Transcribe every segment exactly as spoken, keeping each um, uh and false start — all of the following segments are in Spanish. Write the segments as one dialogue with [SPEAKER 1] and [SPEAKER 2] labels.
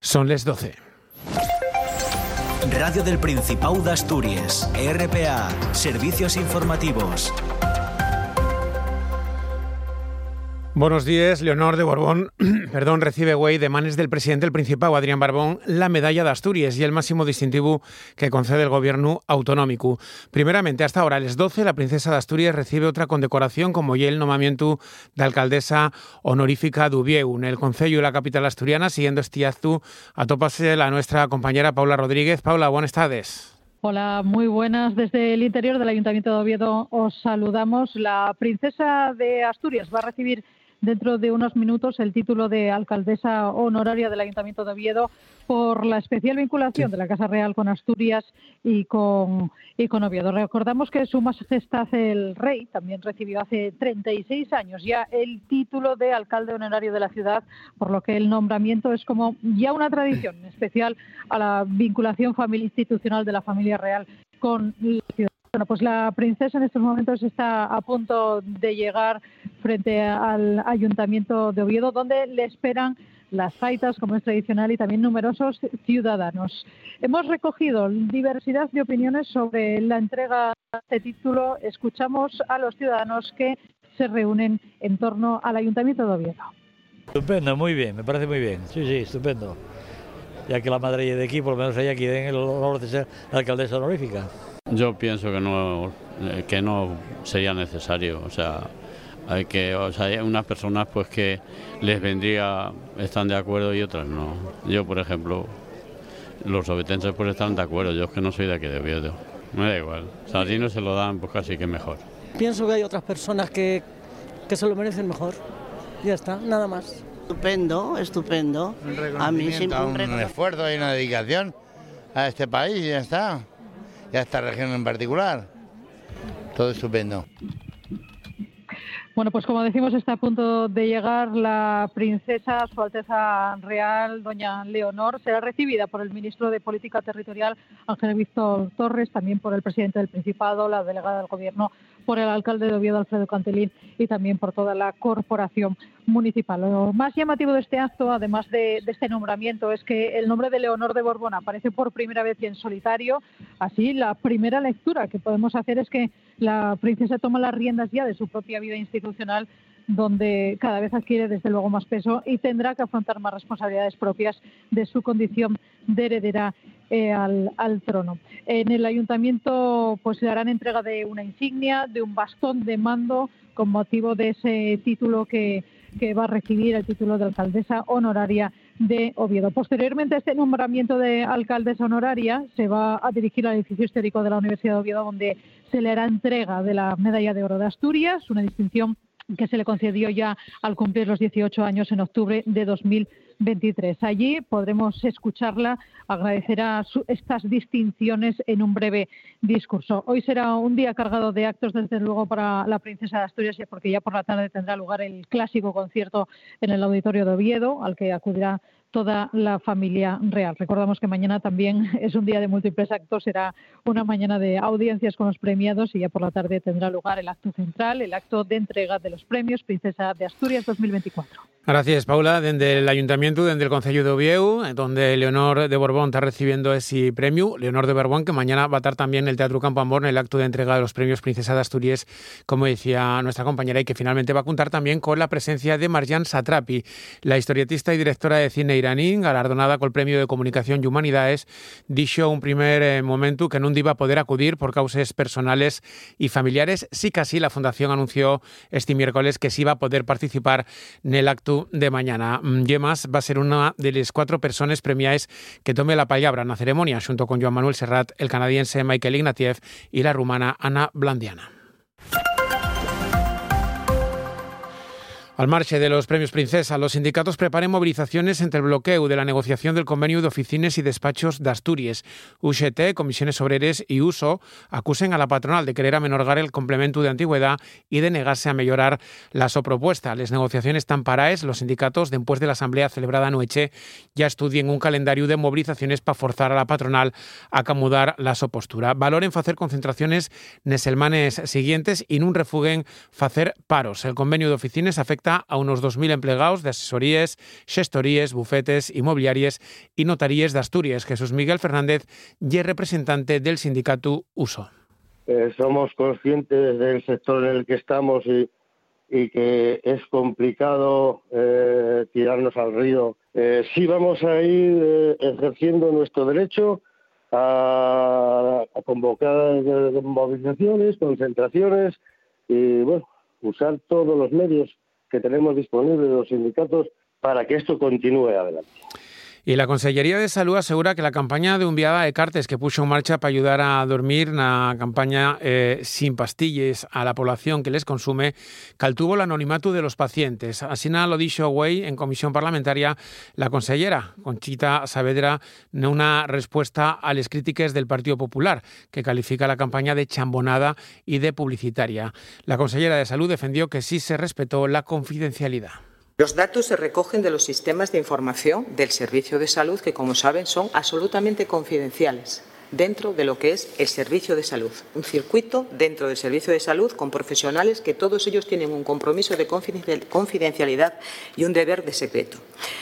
[SPEAKER 1] Son les doce.
[SPEAKER 2] Radio del Principado de Asturias, R P A, Servicios Informativos.
[SPEAKER 1] Buenos días. Leonor de Borbón perdón, recibe hoy de manes del presidente del Principado, Adrián Barbón, la medalla de Asturias y el máximo distintivo que concede el gobierno autonómico. Primeramente, hasta ahora, a las doce, la princesa de Asturias recibe otra condecoración como ya el nombramiento de alcaldesa honorífica d'Ubieu en el concello de la capital asturiana. Siguiendo este acto, atópase la nuestra compañera Paula Rodríguez. Paula, buenas tardes.
[SPEAKER 3] Hola, muy buenas. Desde el interior del Ayuntamiento de Oviedo os saludamos. La princesa de Asturias va a recibir dentro de unos minutos el título de alcaldesa honoraria del Ayuntamiento de Oviedo por la especial vinculación de la Casa Real con Asturias y con, y con Oviedo. Recordamos que Su Majestad el Rey también recibió hace treinta y seis años ya el título de alcalde honorario de la ciudad, por lo que el nombramiento es como ya una tradición, en especial a la vinculación familiar institucional de la familia real con la ciudad. Bueno, pues la princesa en estos momentos está a punto de llegar frente al Ayuntamiento de Oviedo, donde le esperan las gaitas, como es tradicional, y también numerosos ciudadanos. Hemos recogido diversidad de opiniones sobre la entrega de este título. Escuchamos a los ciudadanos que se reúnen en torno al Ayuntamiento de Oviedo.
[SPEAKER 4] Estupendo, muy bien, me parece muy bien. Sí, sí, estupendo. Ya que la madre de aquí, por lo menos ella aquí den el honor de ser la alcaldesa honorífica.
[SPEAKER 5] Yo pienso que no que no sería necesario, o sea, hay que, o sea, hay unas personas pues que les vendría, están de acuerdo y otras no. Yo, por ejemplo, los obetenses pues están de acuerdo, yo es que no soy de aquí de Oviedo, me da igual, o sea, si no se lo dan pues casi que mejor.
[SPEAKER 6] Pienso que hay otras personas que, que se lo merecen mejor, ya está, nada más.
[SPEAKER 7] Estupendo, estupendo.
[SPEAKER 8] Un a mí siempre un, un esfuerzo y una dedicación a este país y ya está. Y a esta región en particular. Todo estupendo.
[SPEAKER 3] Bueno, pues como decimos, está a punto de llegar la princesa, Su Alteza Real, doña Leonor. Será recibida por el ministro de Política Territorial, Ángel Víctor Torres, también por el presidente del Principado, la delegada del Gobierno, por el alcalde de Oviedo, Alfredo Cantelín, y también por toda la corporación municipal. Lo más llamativo de este acto, además de, de este nombramiento, es que el nombre de Leonor de Borbón aparece por primera vez y en solitario. Así, la primera lectura que podemos hacer es que la princesa toma las riendas ya de su propia vida institucional, donde cada vez adquiere desde luego más peso y tendrá que afrontar más responsabilidades propias de su condición de heredera eh, al, al trono. En el ayuntamiento pues le harán entrega de una insignia, de un bastón de mando con motivo de ese título que, que va a recibir, el título de alcaldesa honoraria de Oviedo. Posteriormente a este nombramiento de alcaldesa honoraria se va a dirigir al edificio histórico de la Universidad de Oviedo, donde se le hará entrega de la Medalla de Oro de Asturias, una distinción que se le concedió ya al cumplir los dieciocho años en octubre de dos mil veintitrés. Allí podremos escucharla, agradecerá su, estas distinciones en un breve discurso. Hoy será un día cargado de actos, desde luego, para la princesa de Asturias, porque ya por la tarde tendrá lugar el clásico concierto en el Auditorio de Oviedo, al que acudirá toda la familia real. Recordamos que mañana también es un día de múltiples actos, será una mañana de audiencias con los premiados y ya por la tarde tendrá lugar el acto central, el acto de entrega de los premios Princesa de Asturias dos mil veinticuatro.
[SPEAKER 1] Gracias, Paula. Desde el Ayuntamiento, desde el Concello de Oviedo, donde Leonor de Borbón está recibiendo ese premio. Leonor de Borbón, que mañana va a estar también en el Teatro Campo Amor en el acto de entrega de los premios Princesa de Asturias, como decía nuestra compañera, y que finalmente va a contar también con la presencia de Marjan Satrapi, la historietista y directora de cine iraní, galardonada con el Premio de Comunicación y Humanidades. Dijo un primer eh, momento que no iba a poder acudir por causas personales y familiares. Sí que así la Fundación anunció este miércoles que sí iba a poder participar en el acto de mañana. Yemas va a ser una de las cuatro personas premiadas que tome la palabra en la ceremonia, junto con Joan Manuel Serrat, el canadiense Michael Ignatieff y la rumana Ana Blandiana. Al marche de los premios Princesa, los sindicatos preparen movilizaciones entre el bloqueo de la negociación del convenio de oficines y despachos de Asturias. U G T, Comisiones Obreres y U S O acusen a la patronal de querer amenorgar el complemento de antigüedad y de negarse a mejorar la so propuesta. Las negociaciones están paraes. Los sindicatos, después de la asamblea celebrada anoche, ya estudien un calendario de movilizaciones para forzar a la patronal a acomodar la so postura. Valoren hacer concentraciones nes selmanes siguientes y nun refuguen hacer paros. El convenio de oficines afecta afecta a unos dos mil empleados de asesorías, gestorías, bufetes, inmobiliarias y notarías de Asturias. Jesús Miguel Fernández y es representante del sindicato U S O.
[SPEAKER 9] Eh, somos conscientes del sector en el que estamos y, y que es complicado eh, tirarnos al río. Eh, sí vamos a ir eh, ejerciendo nuestro derecho a, a convocar eh, movilizaciones, concentraciones y bueno, usar todos los medios que tenemos disponibles los sindicatos para que esto continúe adelante.
[SPEAKER 1] Y la Consellería de Salud asegura que la campaña de enviada de cartes que puso en marcha para ayudar a dormir, una campaña eh, sin pastillas a la población que les consume, caltuvo el anonimato de los pacientes. Así nada lo dicho hoy en comisión parlamentaria la consellera Conchita Saavedra en una respuesta a las críticas del Partido Popular, que califica la campaña de chambonada y de publicitaria. La consellera de Salud defendió que sí se respetó la confidencialidad.
[SPEAKER 10] Los datos se recogen de los sistemas de información del Servicio de Salud, que, como saben, son absolutamente confidenciales dentro de lo que es el Servicio de Salud. Un circuito dentro del Servicio de Salud con profesionales que todos ellos tienen un compromiso de confidencialidad y un deber de secreto.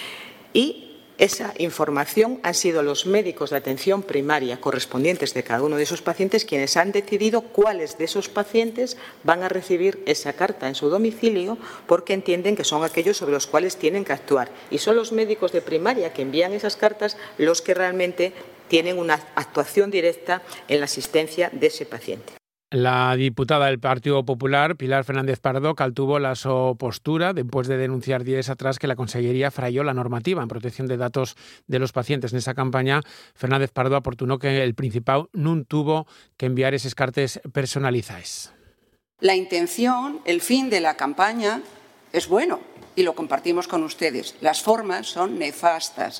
[SPEAKER 10] Y esa información han sido los médicos de atención primaria correspondientes de cada uno de esos pacientes quienes han decidido cuáles de esos pacientes van a recibir esa carta en su domicilio, porque entienden que son aquellos sobre los cuales tienen que actuar. Y son los médicos de primaria que envían esas cartas los que realmente tienen una actuación directa en la asistencia de ese paciente.
[SPEAKER 1] La diputada del Partido Popular, Pilar Fernández Pardo, caltuvo la so postura después de denunciar días atrás que la Consellería frayó la normativa en protección de datos de los pacientes. En esa campaña, Fernández Pardo aportunó que el Principado no tuvo que enviar esos cartes personalizados.
[SPEAKER 11] La intención, el fin de la campaña es bueno y lo compartimos con ustedes. Las formas son nefastas.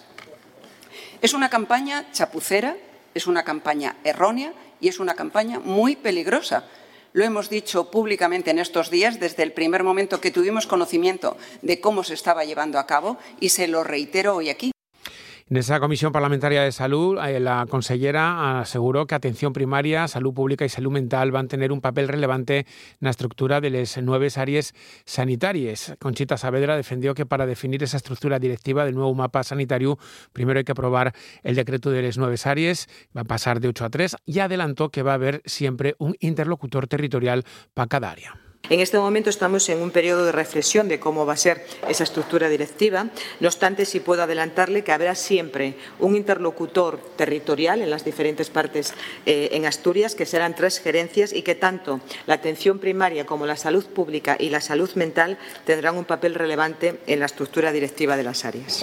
[SPEAKER 11] Es una campaña chapucera, es una campaña errónea y es una campaña muy peligrosa. Lo hemos dicho públicamente en estos días desde el primer momento que tuvimos conocimiento de cómo se estaba llevando a cabo y se lo reitero hoy aquí.
[SPEAKER 1] En esa Comisión Parlamentaria de Salud, la consellera aseguró que atención primaria, salud pública y salud mental van a tener un papel relevante en la estructura de las nuevas áreas sanitarias. Conchita Saavedra defendió que para definir esa estructura directiva del nuevo mapa sanitario, primero hay que aprobar el decreto de las nuevas áreas, va a pasar de ocho a tres, y adelantó que va a haber siempre un interlocutor territorial para cada área.
[SPEAKER 10] En este momento estamos en un periodo de reflexión de cómo va a ser esa estructura directiva. No obstante, sí puedo adelantarle que habrá siempre un interlocutor territorial en las diferentes partes eh, en Asturias, que serán tres gerencias y que tanto la atención primaria como la salud pública y la salud mental tendrán un papel relevante en la estructura directiva de las áreas.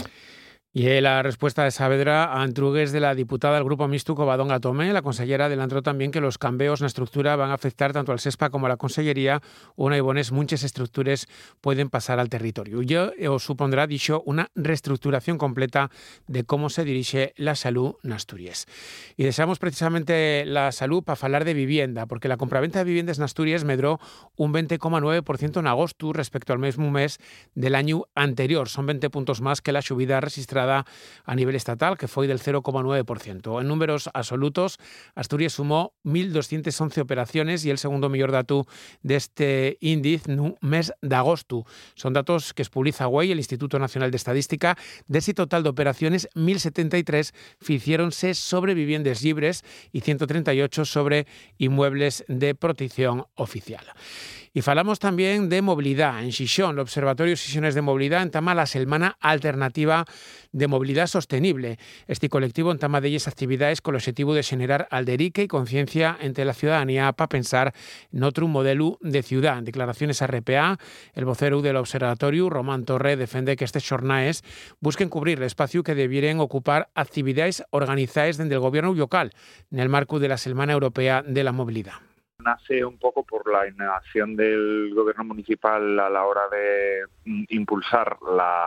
[SPEAKER 1] Y la respuesta de Saavedra a entrugues de la diputada del Grupo Mixto Covadonga Tome, la consellera adelantó también que los cambios en la estructura van a afectar tanto al SESPA como a la Consellería, una y bones muchas estructuras pueden pasar al territorio. Yo os supondrá, dicho, una reestructuración completa de cómo se dirige la salud en Asturias. Y deseamos precisamente la salud para hablar de vivienda, porque la compraventa de viviendas en Asturias medró un veinte coma nueve por ciento en agosto respecto al mismo mes del año anterior. Son veinte puntos más que la subida registrada a nivel estatal, que fue del cero coma nueve por ciento. En números absolutos, Asturias sumó mil doscientas once operaciones y el segundo mayor dato de este índice en mes de agosto. Son datos que es publica hoy el Instituto Nacional de Estadística. De ese total de operaciones, mil setenta y tres hiciéronse sobre viviendas libres y ciento treinta y ocho sobre inmuebles de protección oficial. Y falamos también de movilidad. En Xixón, el Observatorio Xixones de Movilidad entama la Semana Alternativa de Movilidad Sostenible. Este colectivo entama de ellas actividades con el objetivo de generar alderique y conciencia entre la ciudadanía para pensar en otro modelo de ciudad. En declaraciones a R P A, el vocero del Observatorio, Román Torre, defiende que estas jornadas busquen cubrir el espacio que debieran ocupar actividades organizadas desde el gobierno local en el marco de la Semana Europea de la Movilidad.
[SPEAKER 12] Nace un poco por la inacción del gobierno municipal a la hora de impulsar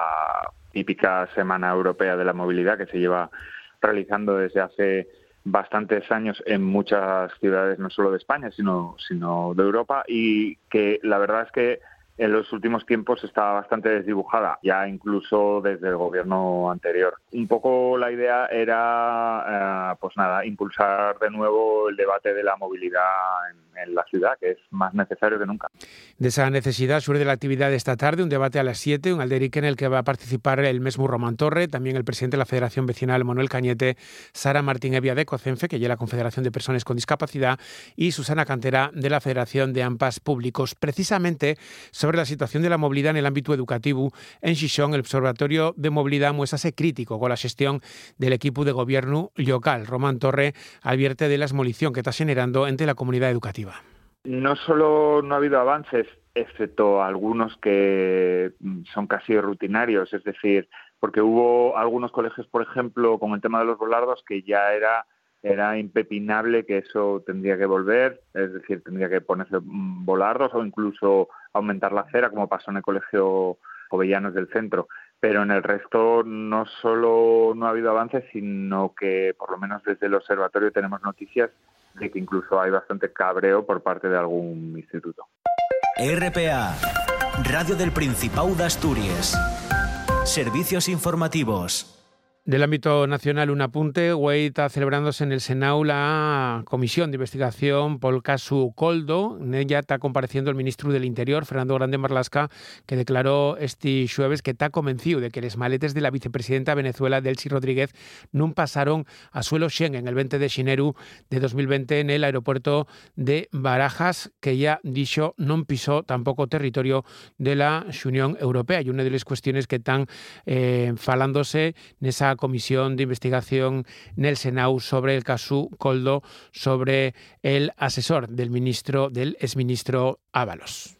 [SPEAKER 12] la típica Semana Europea de la Movilidad, que se lleva realizando desde hace bastantes años en muchas ciudades, no solo de España, sino, sino de Europa, y que la verdad es que en los últimos tiempos está bastante desdibujada, ya incluso desde el gobierno anterior. Un poco la idea era, eh, pues nada, impulsar de nuevo el debate de la movilidad en, en la ciudad, que es más necesario que nunca.
[SPEAKER 1] De esa necesidad surge la actividad de esta tarde, un debate a las siete, un alderique en el que va a participar el mesmo Román Torre, también el presidente de la Federación Vecinal, Manuel Cañete, Sara Martín Evia de COCENFE, que lleva la Confederación de Personas con Discapacidad, y Susana Cantera de la Federación de AMPAs Públicos. Precisamente sobre la situación de la movilidad en el ámbito educativo, en Xixón, el Observatorio de Movilidad muéstrase crítico con la gestión del equipo de gobierno local. Román Torre advierte de la esmolición que está generando entre la comunidad educativa.
[SPEAKER 12] No solo no ha habido avances, excepto algunos que son casi rutinarios, es decir, porque hubo algunos colegios, por ejemplo, con el tema de los volardos, que ya era, era impepinable que eso tendría que volver, es decir, tendría que ponerse volardos o incluso aumentar la acera, como pasó en el colegio Jovellanos del centro. Pero en el resto no solo no ha habido avances, sino que por lo menos desde el observatorio tenemos noticias de que incluso hay bastante cabreo por parte de algún instituto.
[SPEAKER 2] R P A, Radio del Principado de Asturias. Servicios informativos.
[SPEAKER 1] Del ámbito nacional, un apunte. Hoy está celebrándose en el Senado la comisión de investigación por el caso Coldo. En ella está compareciendo el ministro del Interior, Fernando Grande Marlaska, que declaró este jueves que está convencido de que los maletes de la vicepresidenta de Venezuela, Delcy Rodríguez, no pasaron a suelo Schengen el veinte de xineru de dos mil veinte en el aeropuerto de Barajas, que ya dicho no pisó tampoco territorio de la Unión Europea. Y una de las cuestiones que están eh, falándose en esa comisión de investigación en el Senado sobre el caso Coldo, sobre el asesor del ministro, del exministro Ábalos.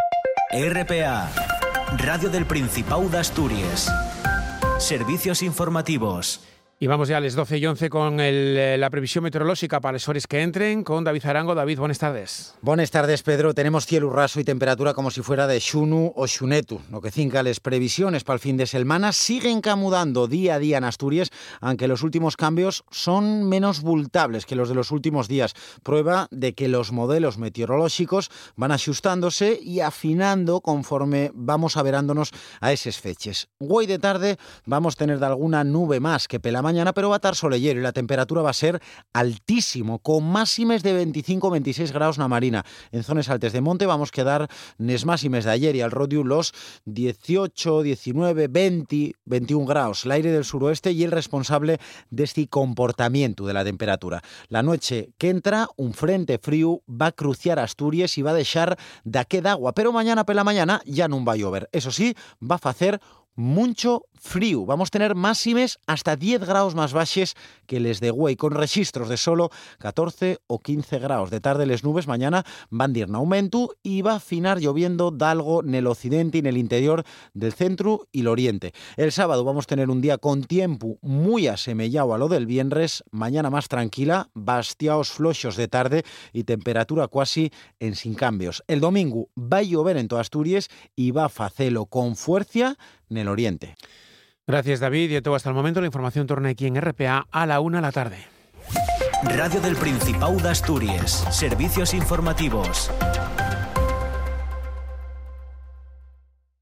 [SPEAKER 2] R P A, Radio del Principado de Asturias. Servicios informativos.
[SPEAKER 1] Y vamos ya a las doce y once con el, la previsión meteorológica para las horas que entren con David Zarango. David, buenas tardes.
[SPEAKER 13] Buenas tardes, Pedro. Tenemos cielo raso y temperatura como si fuera de xunu o xunetu. Lo que cinca las previsiones para el fin de semana siguen camudando día a día en Asturias, aunque los últimos cambios son menos bultables que los de los últimos días. Prueba de que los modelos meteorológicos van ajustándose y afinando conforme vamos averándonos a esas fechas. Hoy de tarde vamos a tener de alguna nube más que pela mañana, pero va a estar solellero y la temperatura va a ser altísimo, con máximes de veinticinco a veintiséis grados na Marina. En zonas altas de monte vamos a quedar nes máximes de ayer y al Rodiu los dieciocho, diecinueve, veinte, veintiún grados. El aire del suroeste y el responsable de este comportamiento de la temperatura. La noche que entra, un frente frío va a cruciar Asturias y va a dejar daqué d'agua, pero mañana pela mañana ya no va a llover. Eso sí, va a hacer mucho frío. Vamos a tener máximes hasta diez grados más baixes que les de Güey, con registros de solo catorce o quince grados. De tarde les nubes mañana van a ir en aumento y va a finar lloviendo d'algo en el occidente y en el interior del centro y el oriente. El sábado vamos a tener un día con tiempo muy asemejado a lo del viernes, mañana más tranquila, bastiaos floxos de tarde y temperatura casi en sin cambios. El domingo va a llover en toda Asturias y va a facelo con fuerza en el oriente.
[SPEAKER 1] Gracias, David. Y todo hasta el momento. La información torna aquí en R P A a la una de la tarde.
[SPEAKER 2] Radio del Principado de Asturias. Servicios informativos.